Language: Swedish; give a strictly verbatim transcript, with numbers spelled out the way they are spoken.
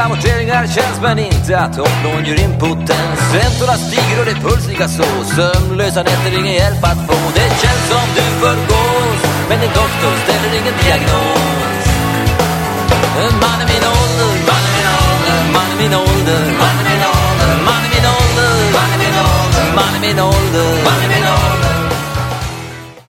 Amorteringar känns men inte att hopplån gör impotens. Räntorna stiger och det puls lika så. Sömnlösa nätter, ingen hjälp att få. Det känns som du förgås, men din doktor ställer ingen diagnos. Man är min ålder, man är min ålder, man är min ålder, man är min ålder, man är min ålder, man är min ålder, man är min ålder.